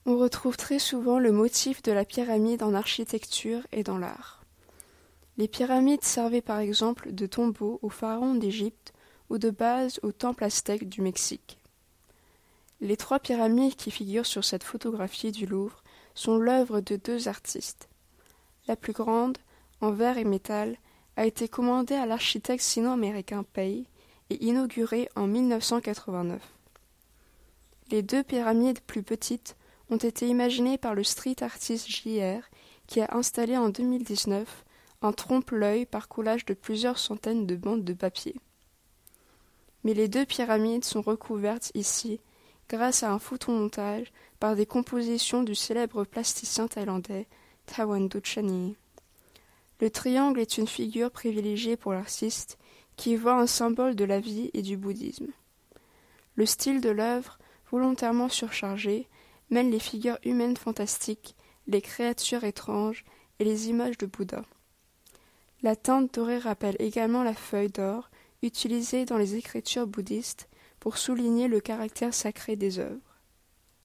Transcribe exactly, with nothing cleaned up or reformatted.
On retrouve très souvent le motif de la pyramide en architecture et dans l'art. Les pyramides servaient par exemple de tombeau aux pharaons d'Égypte ou de base au temple aztèque du Mexique. Les trois pyramides qui figurent sur cette photographie du Louvre sont l'œuvre de deux artistes. La plus grande, en verre et métal, a été commandée à l'architecte sino-américain Pei et inaugurée en mille neuf cent quatre-vingt-neuf. Les deux pyramides plus petites ont été imaginées par le street artist J R qui a installé en deux mille dix-neuf un trompe-l'œil par collage de plusieurs centaines de bandes de papier. Mais les deux pyramides sont recouvertes ici grâce à un photomontage par des compositions du célèbre plasticien thaïlandais Thawanda Chani. Le triangle est une figure privilégiée pour l'artiste qui voit un symbole de la vie et du bouddhisme. Le style de l'œuvre, volontairement surchargé, mêle les figures humaines fantastiques, les créatures étranges et les images de Bouddha. La teinte dorée rappelle également la feuille d'or utilisée dans les écritures bouddhistes pour souligner le caractère sacré des œuvres.